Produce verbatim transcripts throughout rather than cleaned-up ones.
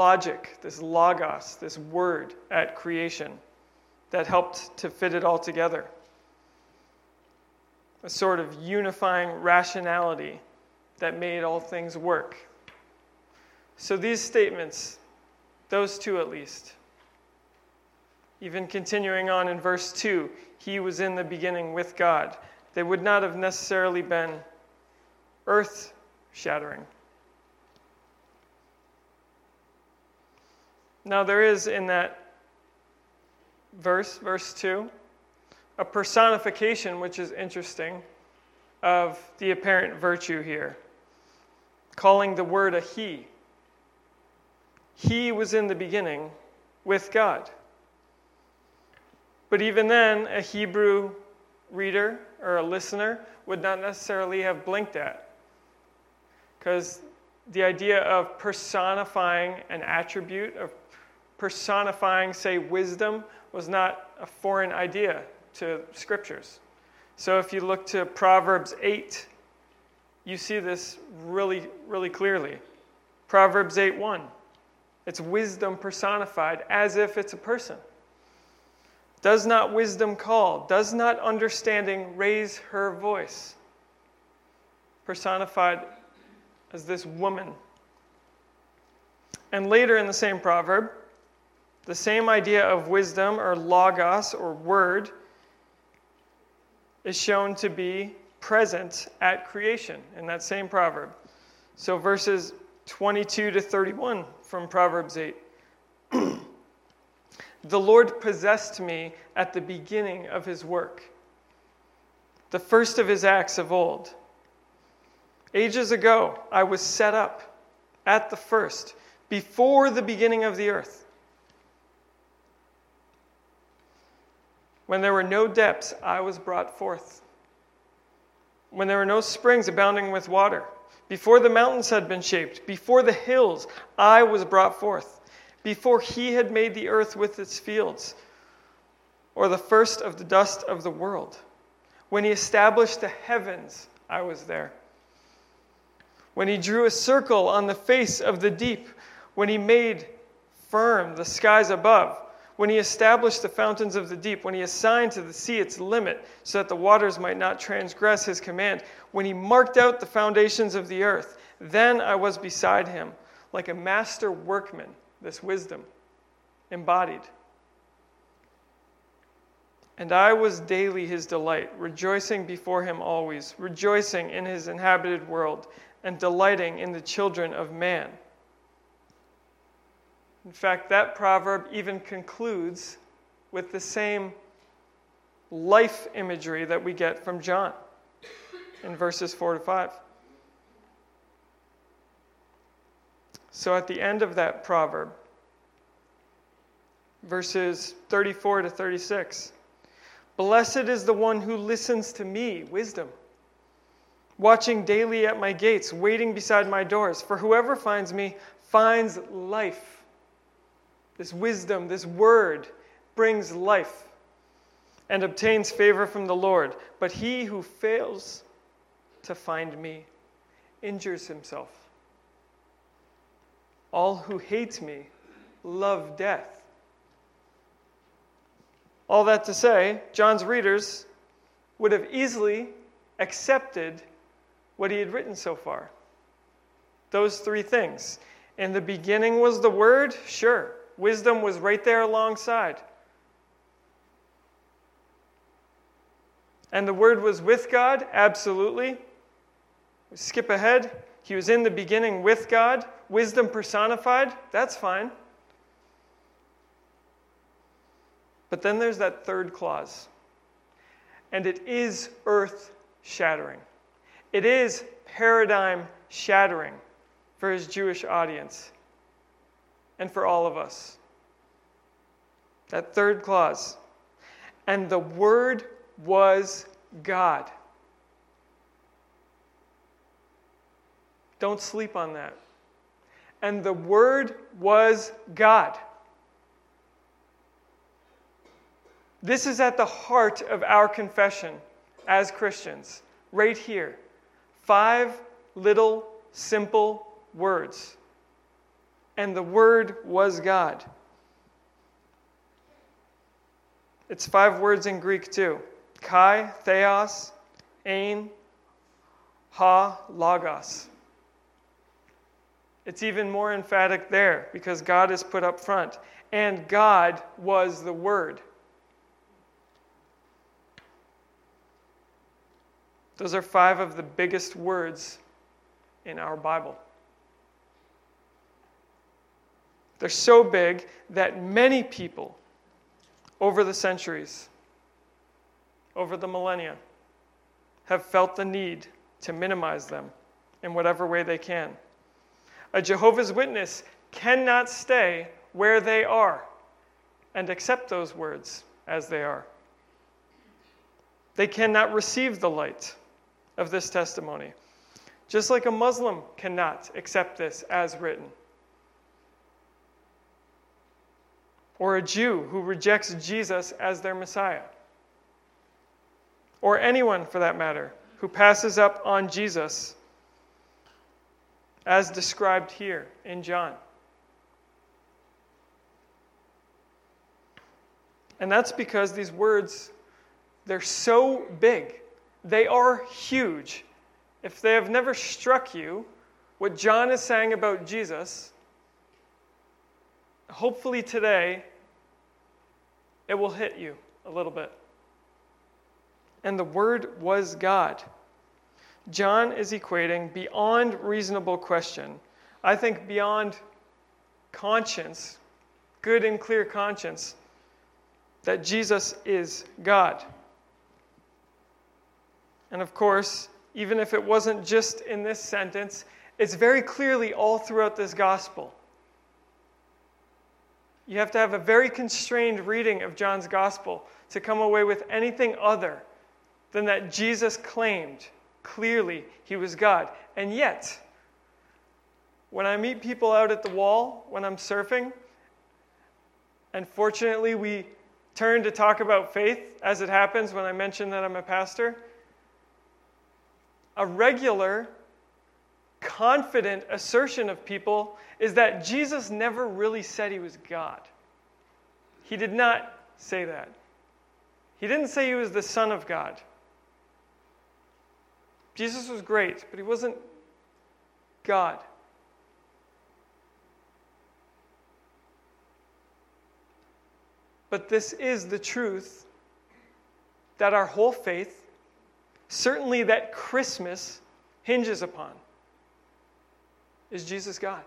logic, this logos, this word at creation that helped to fit it all together. A sort of unifying rationality that made all things work. So these statements, those two at least, even continuing on in verse two, he was in the beginning with God. They would not have necessarily been earth-shattering. Now there is in that verse, verse two, a personification, which is interesting, of the apparent virtue here, calling the word a he. He was in the beginning with God. But even then, a Hebrew reader or a listener would not necessarily have blinked at, because the idea of personifying an attribute, of personifying, say, wisdom, was not a foreign idea to scriptures. So if you look to Proverbs eight, you see this really, really clearly. Proverbs eight one. It's wisdom personified as if it's a person. Does not wisdom call? Does not understanding raise her voice? Personified as this woman. And later in the same proverb, the same idea of wisdom or logos or word is shown to be present at creation in that same proverb. So verses twenty-two to thirty-one from Proverbs eight. The Lord possessed me at the beginning of his work, the first of his acts of old. Ages ago, I was set up at the first, before the beginning of the earth. When there were no depths, I was brought forth. When there were no springs abounding with water, before the mountains had been shaped, before the hills, I was brought forth. Before he had made the earth with its fields, or the first of the dust of the world. When he established the heavens, I was there. When he drew a circle on the face of the deep, when he made firm the skies above, when he established the fountains of the deep, when he assigned to the sea its limit, so that the waters might not transgress his command, when he marked out the foundations of the earth, then I was beside him, like a master workman, this wisdom embodied. And I was daily his delight, rejoicing before him always, rejoicing in his inhabited world, and delighting in the children of man. In fact, that proverb even concludes with the same life imagery that we get from John in verses four to five. So at the end of that proverb, verses thirty-four to thirty-six, blessed is the one who listens to me, wisdom, watching daily at my gates, waiting beside my doors. For whoever finds me finds life. This wisdom, this word, brings life and obtains favor from the Lord. But he who fails to find me injures himself. All who hate me love death. All that to say, John's readers would have easily accepted what he had written so far. Those three things. In the beginning was the Word, sure. Wisdom was right there alongside. And the Word was with God, absolutely. We skip ahead. He was in the beginning with God. Wisdom personified, that's fine. But then there's that third clause. And it is earth-shattering. It is paradigm-shattering for his Jewish audience and for all of us. That third clause. And the Word was God. Don't sleep on that. And the Word was God. This is at the heart of our confession as Christians, right here. Five little, simple words. and the Word was God. It's five words in Greek too. Kai, theos, ein, ha, logos. It's even more emphatic there because God is put up front. And God was the Word. Those are five of the biggest words in our Bible. They're so big that many people over the centuries, over the millennia, have felt the need to minimize them in whatever way they can. A Jehovah's Witness cannot stay where they are and accept those words as they are. They cannot receive the light of this testimony, just like a Muslim cannot accept this as written. Or a Jew who rejects Jesus as their Messiah. Or anyone, for that matter, who passes up on Jesus as described here in John. And that's because these words, they're so big. They are huge. If they have never struck you, what John is saying about Jesus, hopefully today, it will hit you a little bit. And the Word was God. John is equating beyond reasonable question, I think beyond conscience, good and clear conscience, that Jesus is God. And of course, even if it wasn't just in this sentence, it's very clearly all throughout this gospel. You have to have a very constrained reading of John's gospel to come away with anything other than that Jesus claimed clearly he was God. And yet, when I meet people out at the wall, when I'm surfing, and fortunately we turn to talk about faith, as it happens when I mention that I'm a pastor, a regular, confident assertion of people is that Jesus never really said he was God. He did not say that. He didn't say he was the Son of God. Jesus was great, but he wasn't God. But this is the truth that our whole faith, certainly that Christmas, hinges upon. Is Jesus God?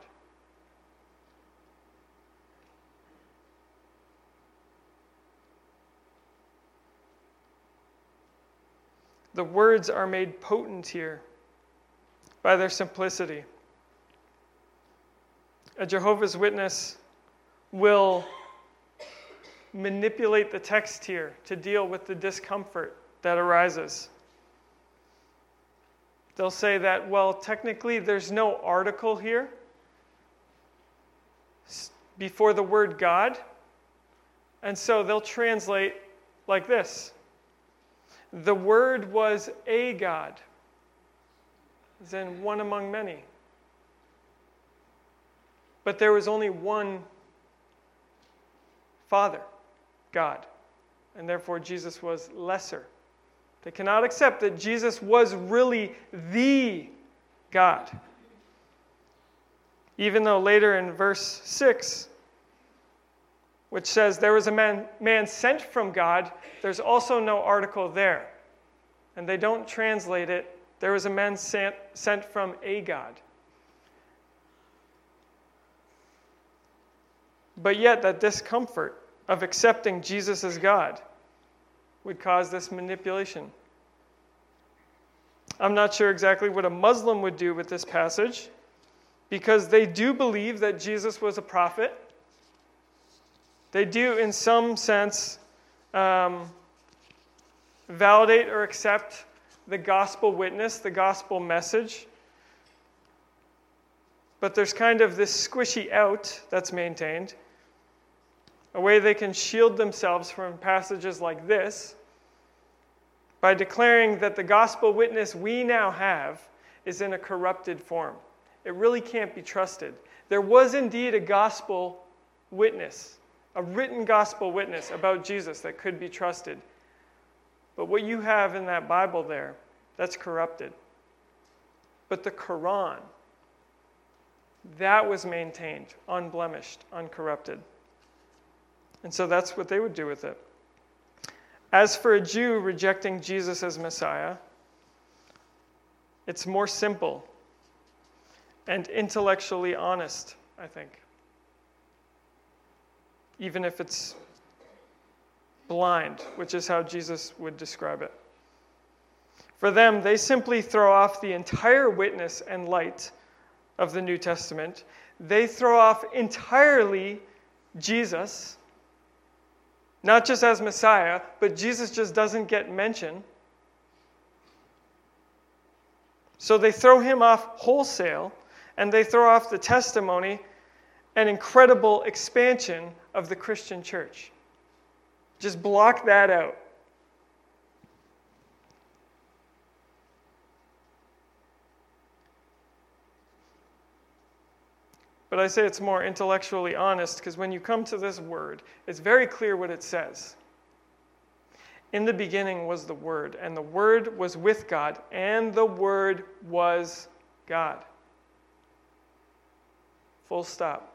The words are made potent here by their simplicity. A Jehovah's Witness will manipulate the text here to deal with the discomfort that arises. They'll say that, well, technically there's no article here before the word God, and so they'll translate like this. The Word was a God, as in one among many. But there was only one Father, God, and therefore Jesus was lesser. They cannot accept that Jesus was really the God. Even though later in verse six, which says there was a man, man sent from God, there's also no article there. And they don't translate it, there was a man sent, sent from a God. But yet that discomfort of accepting Jesus as God would cause this manipulation. I'm not sure exactly what a Muslim would do with this passage, because they do believe that Jesus was a prophet. They do, in some sense, um, validate or accept the gospel witness, the gospel message. But there's kind of this squishy out that's maintained, a way they can shield themselves from passages like this by declaring that the gospel witness we now have is in a corrupted form. It really can't be trusted. There was indeed a gospel witness, a written gospel witness about Jesus that could be trusted. But what you have in that Bible there, that's corrupted. But the Quran, that was maintained, unblemished, uncorrupted. And so that's what they would do with it. As for a Jew rejecting Jesus as Messiah, it's more simple and intellectually honest, I think. Even if it's blind, which is how Jesus would describe it. For them, they simply throw off the entire witness and light of the New Testament. They throw off entirely Jesus, not just as Messiah, but Jesus just doesn't get mentioned. So they throw him off wholesale, and they throw off the testimony and incredible expansion of the Christian church. Just block that out. But I say it's more intellectually honest because when you come to this word, it's very clear what it says. In the beginning was the Word, and the Word was with God, and the Word was God. Full stop.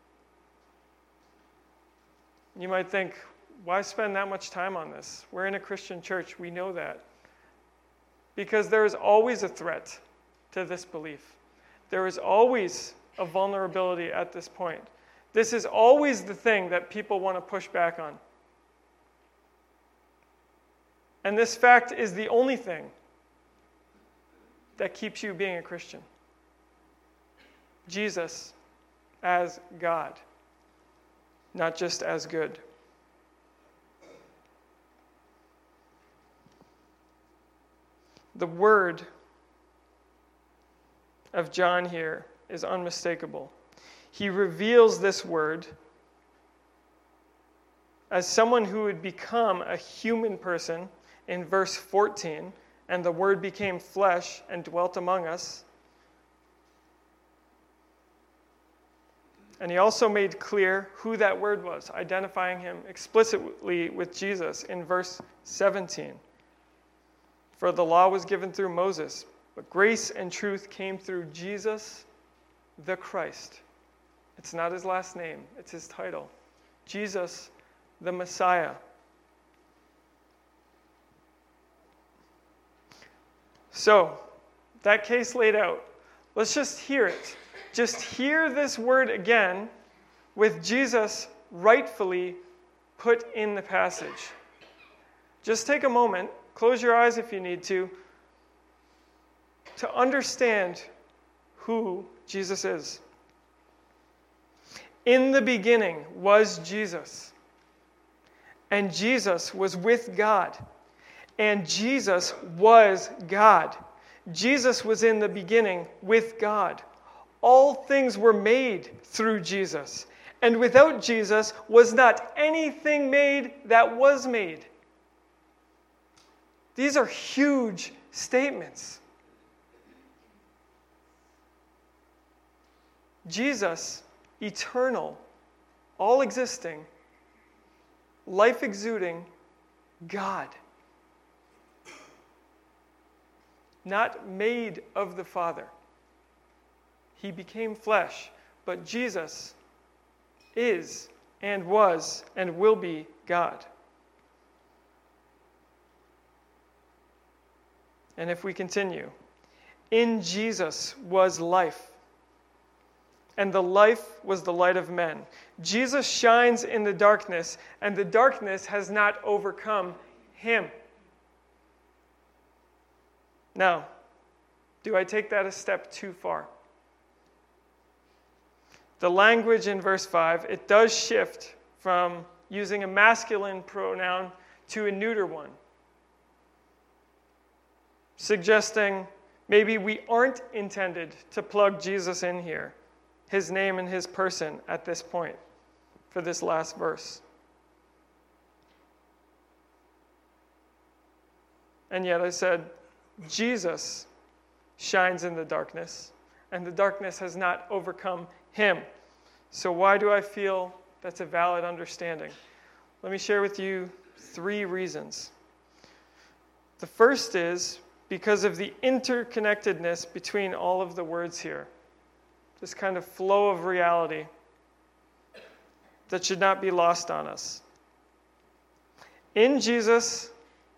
You might think, why spend that much time on this? We're in a Christian church. We know that. Because there is always a threat to this belief. There is always a vulnerability at this point. This is always the thing that people want to push back on. And this fact is the only thing that keeps you being a Christian. Jesus as God, not just as good. The word of John here is unmistakable. He reveals this word as someone who would become a human person in verse fourteen, and the word became flesh and dwelt among us. And he also made clear who that word was, identifying him explicitly with Jesus in verse seventeen. For the law was given through Moses, but grace and truth came through Jesus the Christ. It's not his last name, it's his title. Jesus the Messiah. So, that case laid out, let's just hear it. Just hear this word again with Jesus rightfully put in the passage. Just take a moment, close your eyes if you need to, to understand who Jesus is. In the beginning was Jesus, and Jesus was with God, and Jesus was God. Jesus was in the beginning with God. All things were made through Jesus, and without Jesus was not anything made that was made. These are huge statements. Jesus, eternal, all existing, life exuding, God. Not made of the Father. He became flesh, but Jesus is and was and will be God. And if we continue, in Jesus was life, and the life was the light of men. Jesus shines in the darkness, and the darkness has not overcome him. Now, do I take that a step too far? The language in verse five, it does shift from using a masculine pronoun to a neuter one, suggesting maybe we aren't intended to plug Jesus in here, his name and his person at this point for this last verse. And yet I said, Jesus shines in the darkness, and the darkness has not overcome him. So why do I feel that's a valid understanding? Let me share with you three reasons. The first is because of the interconnectedness between all of the words here. This kind of flow of reality that should not be lost on us. In Jesus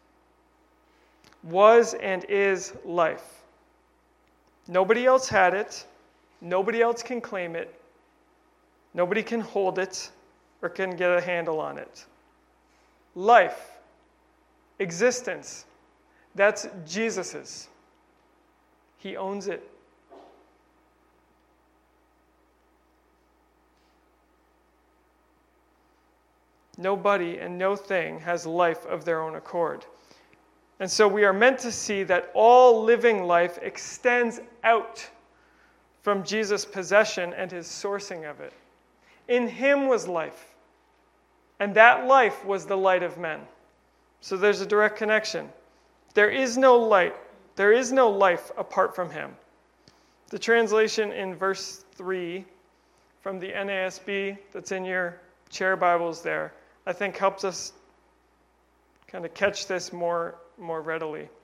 was and is life. Nobody else had it. Nobody else can claim it. Nobody can hold it or can get a handle on it. Life, existence, that's Jesus's. He owns it. Nobody and no thing has life of their own accord. And so we are meant to see that all living life extends out from Jesus' possession and his sourcing of it. In him was life, and that life was the light of men. So there's a direct connection. There is no light, there is no life apart from him. The translation in verse three from the N A S B that's in your chair Bibles there, I think helps us kind of catch this more, more readily. It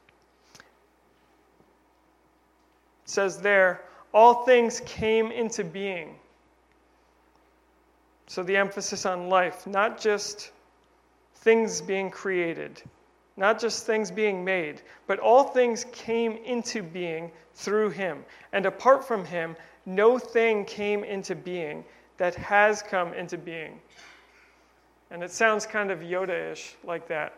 says there, all things came into being. So the emphasis on life, not just things being created, not just things being made, but all things came into being through him. And apart from him, no thing came into being that has come into being. And it sounds kind of Yoda-ish like that.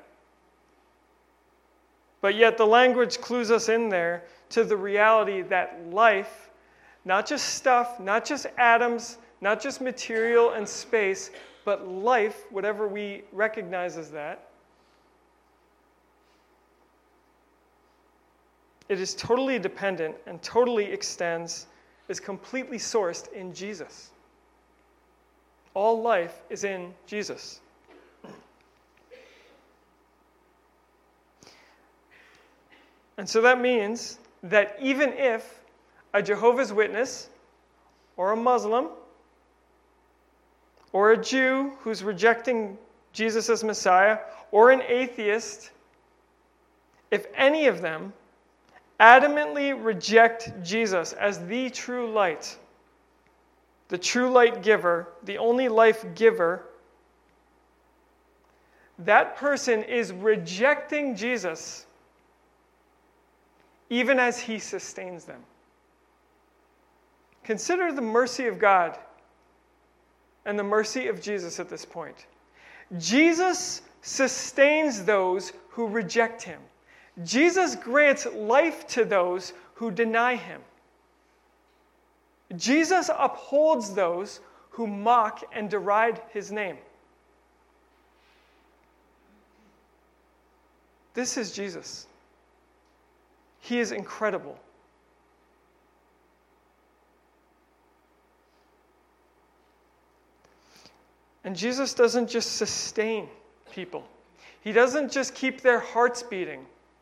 But yet the language clues us in there to the reality that life, not just stuff, not just atoms, not just material and space, but life, whatever we recognize as that, it is totally dependent and totally extends, is completely sourced in Jesus. All life is in Jesus. And so that means that even if a Jehovah's Witness or a Muslim or a Jew who's rejecting Jesus as Messiah or an atheist, if any of them adamantly reject Jesus as the true light, the true light giver, the only life giver, that person is rejecting Jesus even as he sustains them. Consider the mercy of God and the mercy of Jesus at this point. Jesus sustains those who reject him. Jesus grants life to those who deny him. Jesus upholds those who mock and deride his name. This is Jesus. He is incredible. And Jesus doesn't just sustain people. He doesn't just keep their hearts beating,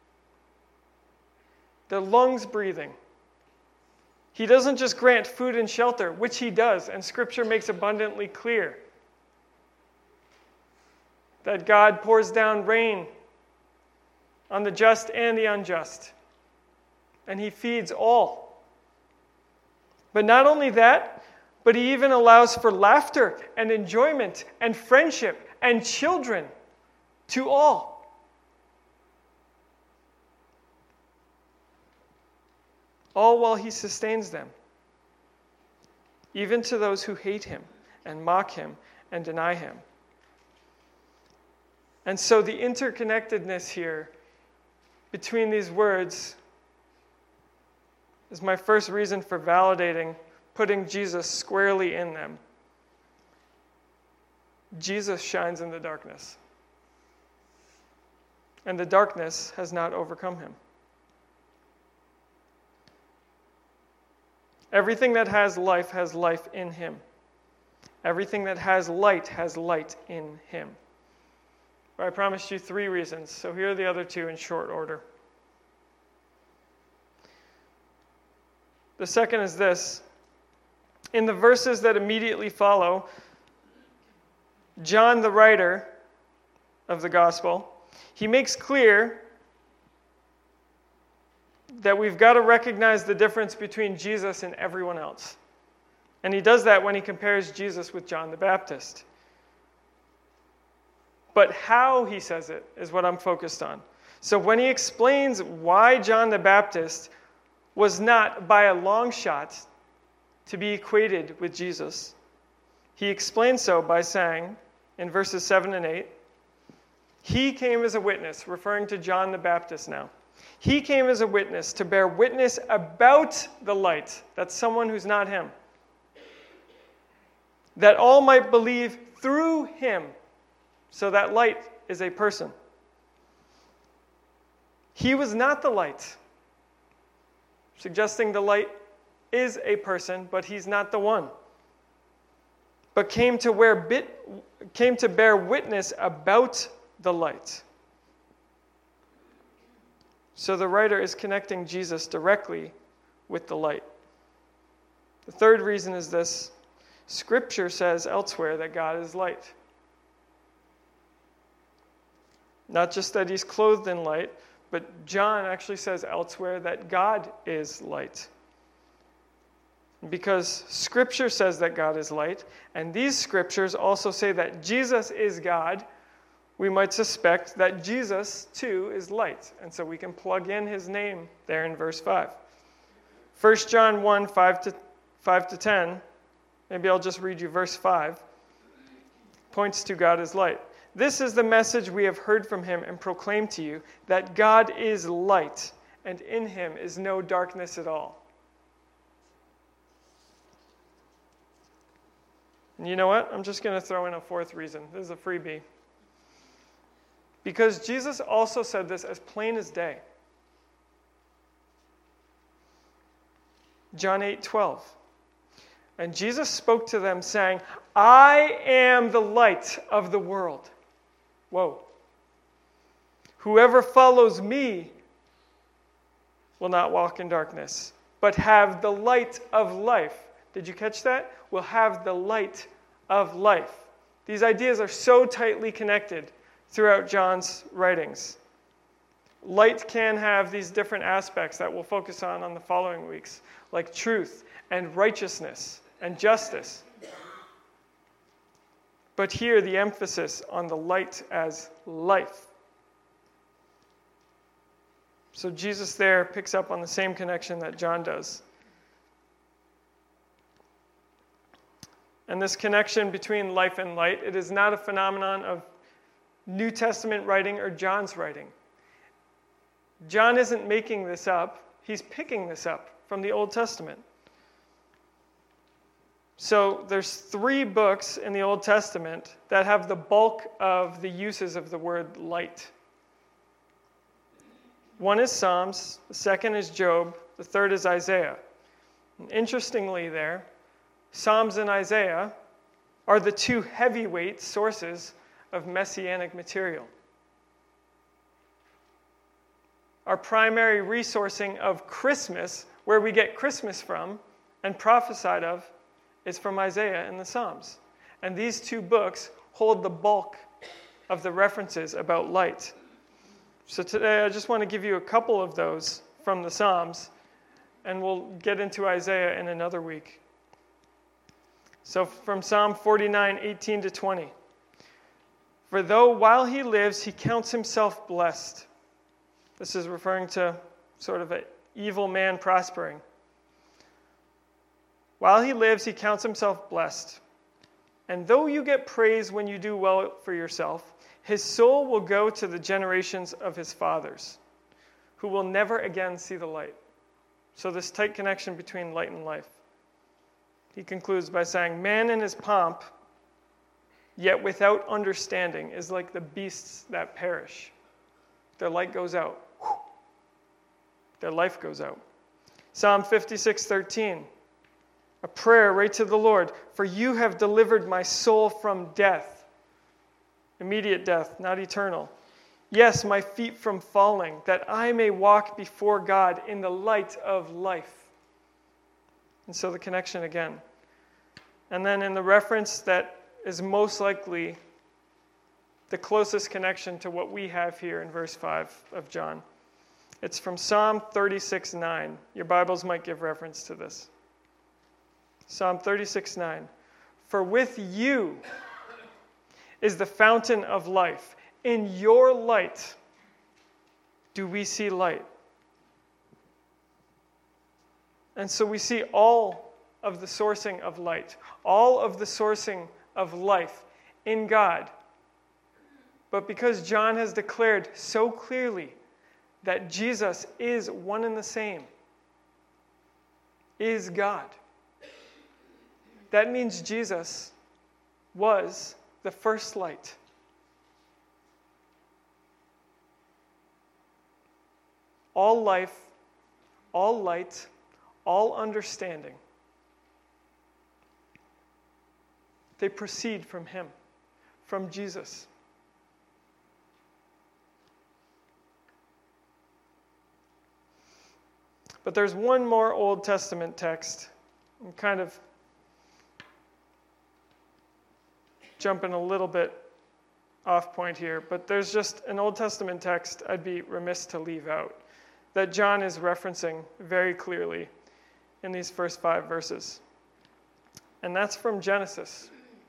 their lungs breathing. He doesn't just grant food and shelter, which he does, and Scripture makes abundantly clear that God pours down rain on the just and the unjust, and he feeds all. But not only that, but he even allows for laughter and enjoyment and friendship and children to all. All while he sustains them, even to those who hate him and mock him and deny him. And so the interconnectedness here between these words is my first reason for validating putting Jesus squarely in them. Jesus shines in the darkness, and the darkness has not overcome him. Everything that has life has life in him. Everything that has light has light in him. But I promised you three reasons, so here are the other two in short order. The second is this. in the verses that immediately follow, John, the writer of the gospel, he makes clear that we've got to recognize the difference between Jesus and everyone else. And he does that when he compares Jesus with John the Baptist. But how he says it is what I'm focused on. So when he explains why John the Baptist was not by a long shot to be equated with Jesus, he explains so by saying in verses seven and eight, he came as a witness, referring to John the Baptist now. He came as a witness to bear witness about the light. That's someone who's not him. That all might believe through him. So that light is a person. He was not the light, suggesting the light is a person, but he's not the one. But came to wear bit, came to bear witness about the light. So the writer is connecting Jesus directly with the light. The third reason is this: Scripture says elsewhere that God is light. Not just that he's clothed in light, but John actually says elsewhere that God is light. Because Scripture says that God is light, and these Scriptures also say that Jesus is God, we might suspect that Jesus, too, is light. And so we can plug in his name there in verse five. First John one, five to ten, maybe I'll just read you verse five, points to God as light. This is the message we have heard from him and proclaimed to you, that God is light, and in him is no darkness at all. And you know what? I'm just going to throw in a fourth reason. This is a freebie. Because Jesus also said this as plain as day. John eight twelve. And Jesus spoke to them, saying, I am the light of the world. Whoa. Whoever follows me will not walk in darkness, but have the light of life. Did you catch that? Will have the light of life. These ideas are so tightly connected throughout John's writings. Light can have these different aspects that we'll focus on on the following weeks, like truth and righteousness and justice. But here, the emphasis on the light as life. So Jesus there picks up on the same connection that John does. And this connection between life and light, it is not a phenomenon of New Testament writing or John's writing. John isn't making this up. He's picking this up from the Old Testament. So there's three books in the Old Testament that have the bulk of the uses of the word light. One is Psalms, the second is Job, the third is Isaiah. And interestingly there, Psalms and Isaiah are the two heavyweight sources of messianic material. Our primary resourcing of Christmas, where we get Christmas from and prophesied of, is from Isaiah and the Psalms. And these two books hold the bulk of the references about light. So today I just want to give you a couple of those from the Psalms, and we'll get into Isaiah in another week. So from Psalm forty-nine, eighteen to twenty. For though while he lives he counts himself blessed. This is referring to sort of an evil man prospering. While he lives, he counts himself blessed. And though you get praise when you do well for yourself, his soul will go to the generations of his fathers, who will never again see the light. So this tight connection between light and life. He concludes by saying, man in his pomp, yet without understanding, is like the beasts that perish. Their light goes out. Their life goes out. Psalm fifty-six, thirteen. A prayer right to the Lord. For you have delivered my soul from death. Immediate death, not eternal. Yes, my feet from falling, that I may walk before God in the light of life. And so the connection again. And then in the reference that is most likely the closest connection to what we have here in verse five of John. It's from Psalm thirty-six nine. Your Bibles might give reference to this. Psalm thirty-six nine. For with you is the fountain of life. In your light do we see light. And so we see all of the sourcing of light, all of the sourcing of life in God. But because John has declared so clearly that Jesus is one and the same, is God, that means Jesus was the first light. All life, all light, all understanding, they proceed from him, from Jesus. But there's one more Old Testament text. I'm kind of jumping a little bit off point here, but there's just an Old Testament text I'd be remiss to leave out that John is referencing very clearly in these first five verses. And that's from Genesis.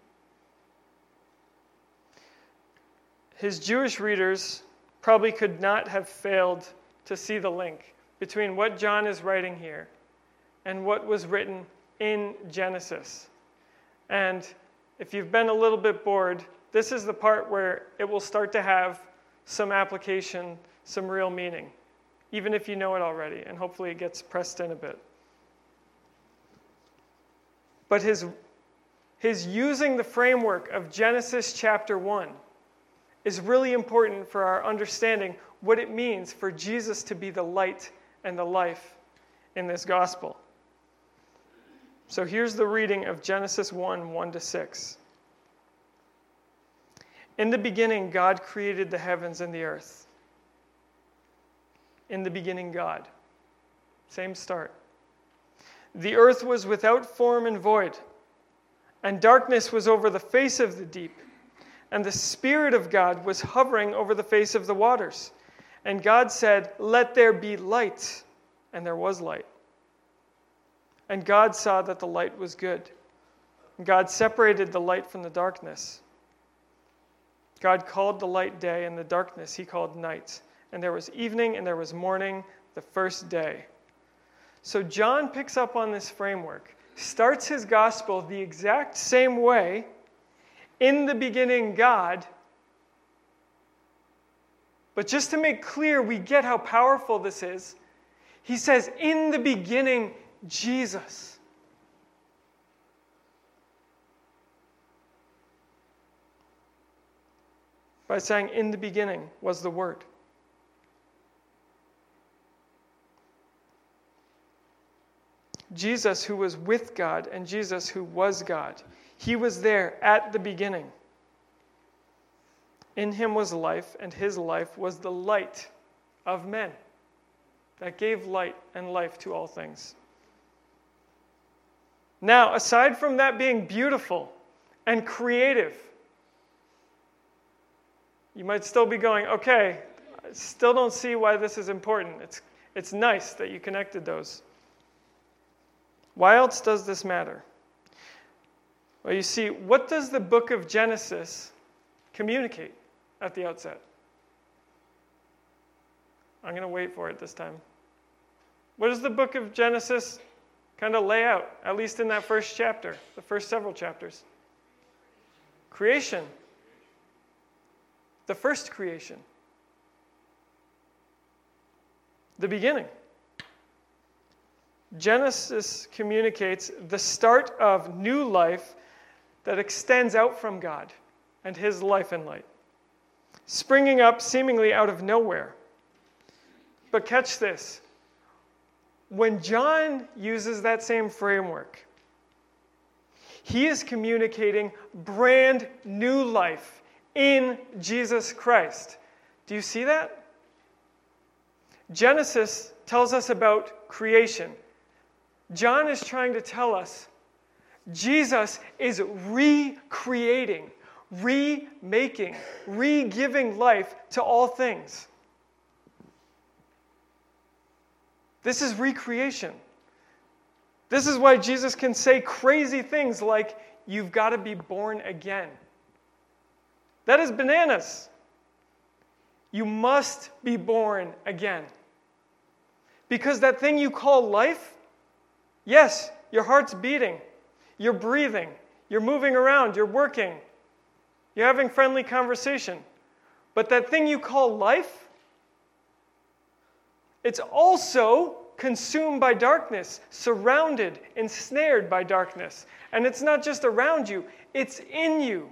His Jewish readers probably could not have failed to see the link between what John is writing here and what was written in Genesis. And if you've been a little bit bored, this is the part where it will start to have some application, some real meaning, even if you know it already, and hopefully it gets pressed in a bit. But his, his using the framework of Genesis chapter one is really important for our understanding what it means for Jesus to be the light and the life in this gospel. So here's the reading of Genesis one, one to six. In the beginning, God created the heavens and the earth. In the beginning, God. Same start. The earth was without form and void, and darkness was over the face of the deep, and the Spirit of God was hovering over the face of the waters. And God said, "Let there be light," and there was light. And God saw that the light was good. And God separated the light from the darkness. God called the light day, and the darkness he called night. And there was evening and there was morning, the first day. So John picks up on this framework, starts his gospel the exact same way. In the beginning, God. But just to make clear, we get how powerful this is. He says, in the beginning, Jesus. By saying, in the beginning was the Word. Jesus, who was with God, and Jesus, who was God. He was there at the beginning. In him was life, and his life was the light of men that gave light and life to all things. Now, aside from that being beautiful and creative, you might still be going, okay, I still don't see why this is important. It's, it's nice that you connected those. Why else does this matter? Well, you see, what does the book of Genesis communicate at the outset? I'm going to wait for it this time. What does the book of Genesis kind of lay out, at least in that first chapter, the first several chapters? Creation. The first creation. The beginning. Genesis communicates the start of new life that extends out from God and his life and light, springing up seemingly out of nowhere. But catch this. When John uses that same framework, he is communicating brand new life in Jesus Christ. Do you see that? Genesis tells us about creation. John is trying to tell us Jesus is recreating, remaking, re-giving life to all things. This is recreation. This is why Jesus can say crazy things like, "You've got to be born again." That is bananas. You must be born again. Because that thing you call life, yes, your heart's beating, you're breathing, you're moving around, you're working, you're having friendly conversation. But that thing you call life, it's also consumed by darkness, surrounded, ensnared by darkness. And it's not just around you, it's in you.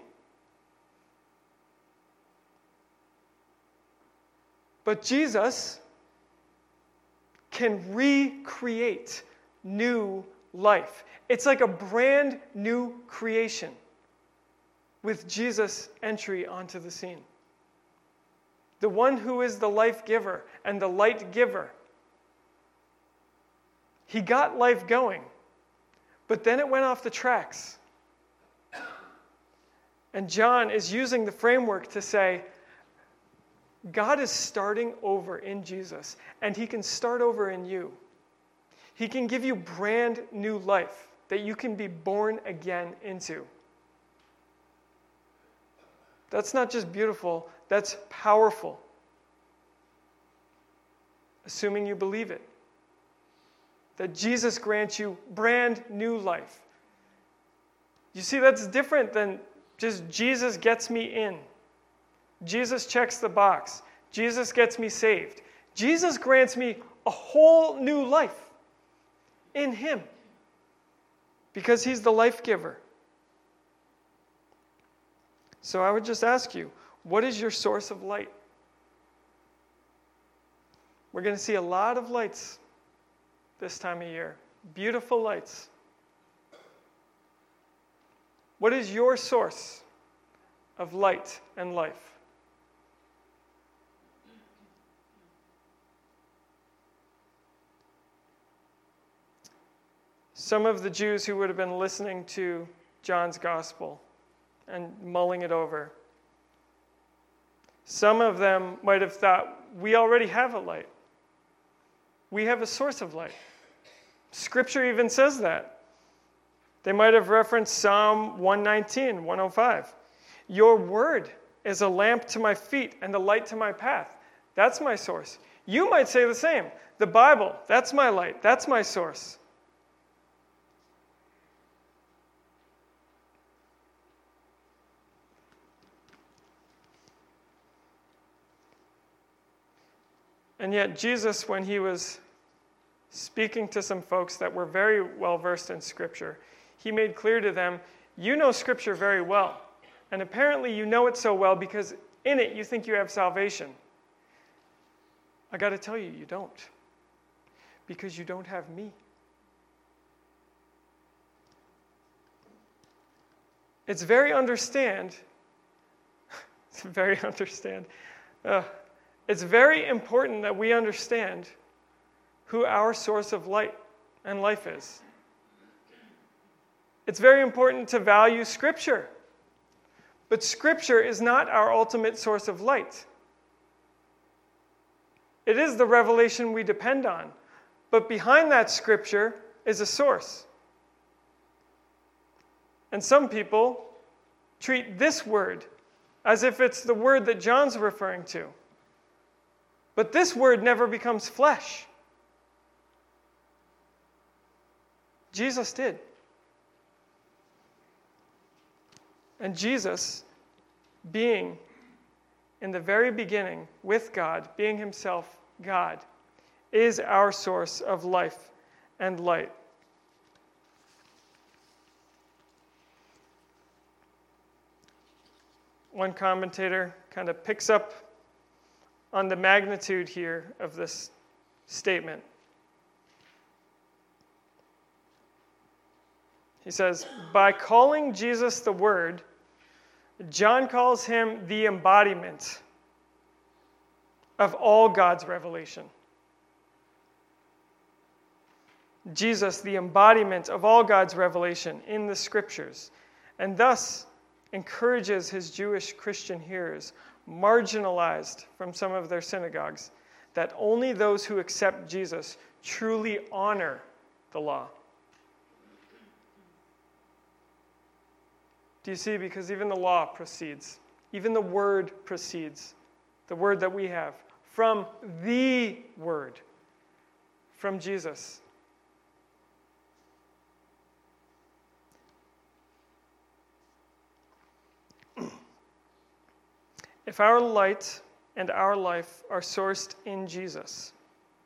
But Jesus can recreate new life. It's like a brand new creation with Jesus' entry onto the scene. The one who is the life giver and the light giver. He got life going, but then it went off the tracks. And John is using the framework to say, God is starting over in Jesus, and he can start over in you. He can give you brand new life that you can be born again into. That's not just beautiful, that's powerful. Assuming you believe it. That Jesus grants you brand new life. You see, that's different than just Jesus gets me in. Jesus checks the box. Jesus gets me saved. Jesus grants me a whole new life in him because he's the life giver. So I would just ask you, what is your source of light? We're going to see a lot of lights this time of year. Beautiful lights. What is your source of light and life? Some of the Jews who would have been listening to John's gospel and mulling it over, some of them might have thought, we already have a light. We have a source of light. Scripture even says that. They might have referenced Psalm one nineteen, one oh five. Your word is a lamp to my feet and a light to my path. That's my source. You might say the same. The Bible, that's my light. That's my source. And yet Jesus, when he was speaking to some folks that were very well versed in Scripture, he made clear to them, you know Scripture very well. And apparently you know it so well because in it you think you have salvation. I got to tell you, you don't. Because you don't have me. It's very understand. It's very understand. Uh, It's very important that we understand who our source of light and life is. It's very important to value Scripture. But Scripture is not our ultimate source of light. It is the revelation we depend on. But behind that Scripture is a source. And some people treat this word as if it's the word that John's referring to. But this word never becomes flesh. Jesus did. And Jesus, being in the very beginning with God, being himself God, is our source of life and light. One commentator kind of picks up on the magnitude here of this statement. He says, by calling Jesus the Word, John calls him the embodiment of all God's revelation. Jesus, the embodiment of all God's revelation in the Scriptures, and thus encourages his Jewish Christian hearers, marginalized from some of their synagogues, that only those who accept Jesus truly honor the law. Do you see? Because even the law proceeds, even the word proceeds, the word that we have, from the word, from Jesus. If our light and our life are sourced in Jesus,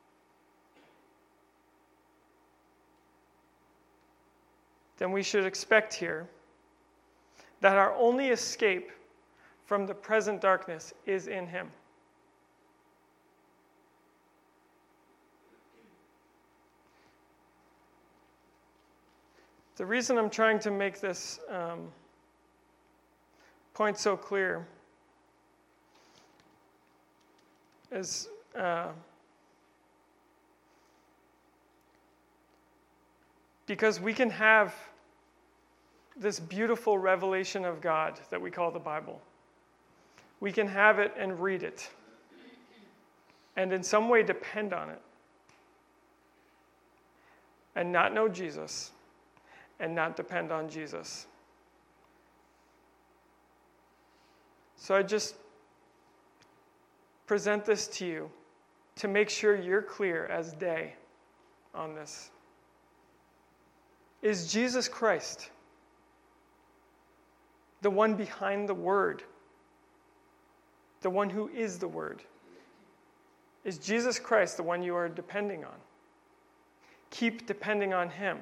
then we should expect here that our only escape from the present darkness is in him. The reason I'm trying to make this um, point so clear is uh, because we can have this beautiful revelation of God that we call the Bible. We can have it and read it, and in some way depend on it, and not know Jesus, and not depend on Jesus. So I just present this to you to make sure you're clear as day on this. Is Jesus Christ the one behind the Word, the one who is the Word? Is Jesus Christ the one you are depending on? Keep depending on him,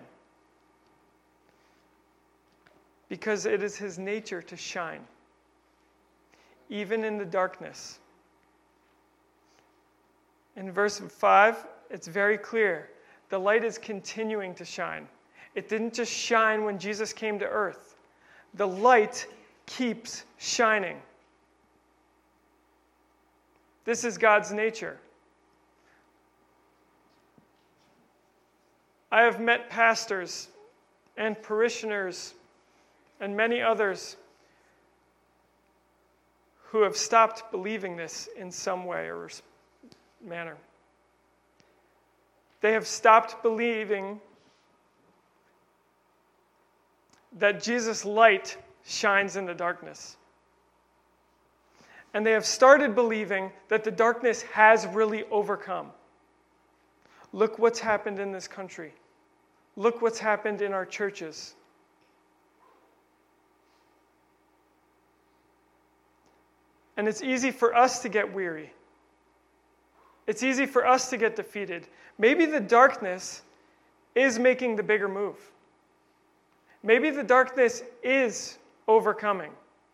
because it is his nature to shine, even in the darkness. In verse five, it's very clear. The light is continuing to shine. It didn't just shine when Jesus came to earth. The light keeps shining. This is God's nature. I have met pastors and parishioners and many others who have stopped believing this in some way or manner. They have stopped believing that Jesus' light shines in the darkness. And they have started believing that the darkness has really overcome. Look what's happened in this country. Look what's happened in our churches. And it's easy for us to get weary. It's easy for us to get defeated. Maybe the darkness is making the bigger move. Maybe the darkness is overcoming.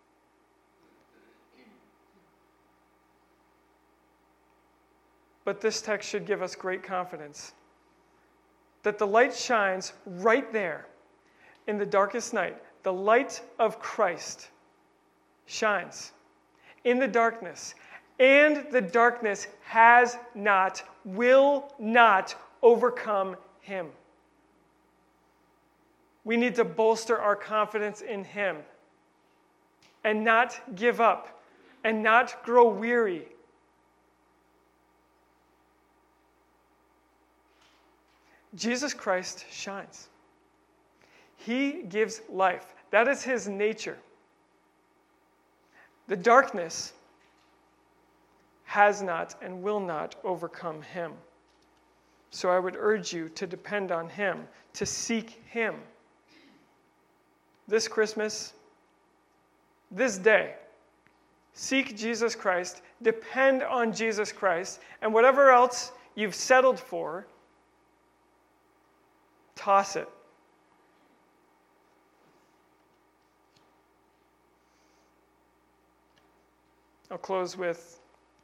But this text should give us great confidence that the light shines right there in the darkest night. The light of Christ shines in the darkness, and the darkness has not, will not overcome him. We need to bolster our confidence in him and not give up and not grow weary. Jesus Christ shines. He gives life. That is his nature. The darkness has not and will not overcome him. So I would urge you to depend on him, to seek him. This Christmas, this day, seek Jesus Christ, depend on Jesus Christ, and whatever else you've settled for, toss it. I'll close with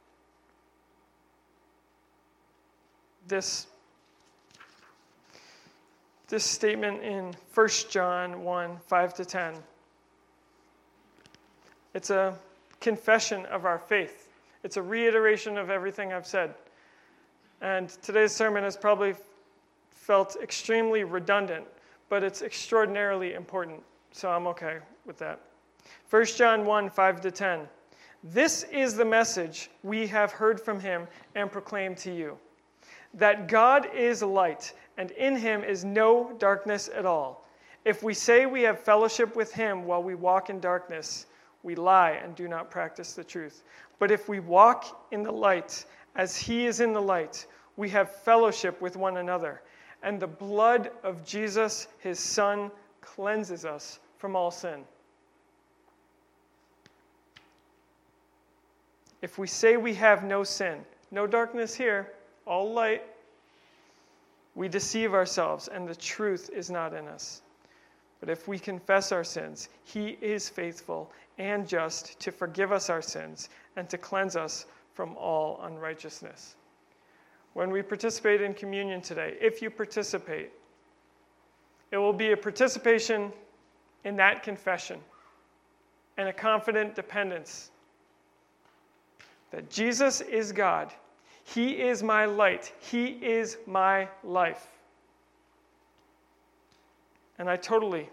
this, this statement in First John one, five to ten. It's a confession of our faith. It's a reiteration of everything I've said. And today's sermon has probably felt extremely redundant, but it's extraordinarily important, so I'm okay with that. First John one, five to ten. This is the message we have heard from him and proclaim to you, that God is light, and in him is no darkness at all. If we say we have fellowship with him while we walk in darkness, we lie and do not practice the truth. But if we walk in the light, as he is in the light, we have fellowship with one another, and the blood of Jesus, his Son, cleanses us from all sin. If we say we have no sin, no darkness here, all light, we deceive ourselves, and the truth is not in us. But if we confess our sins, he is faithful and just to forgive us our sins and to cleanse us from all unrighteousness. When we participate in communion today, if you participate, it will be a participation in that confession and a confident dependence that Jesus is God. He is my light. He is my life. And I totally,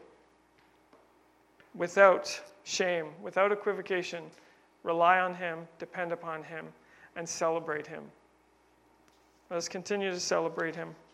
without shame, without equivocation, rely on him, depend upon him, and celebrate him. Let us continue to celebrate him.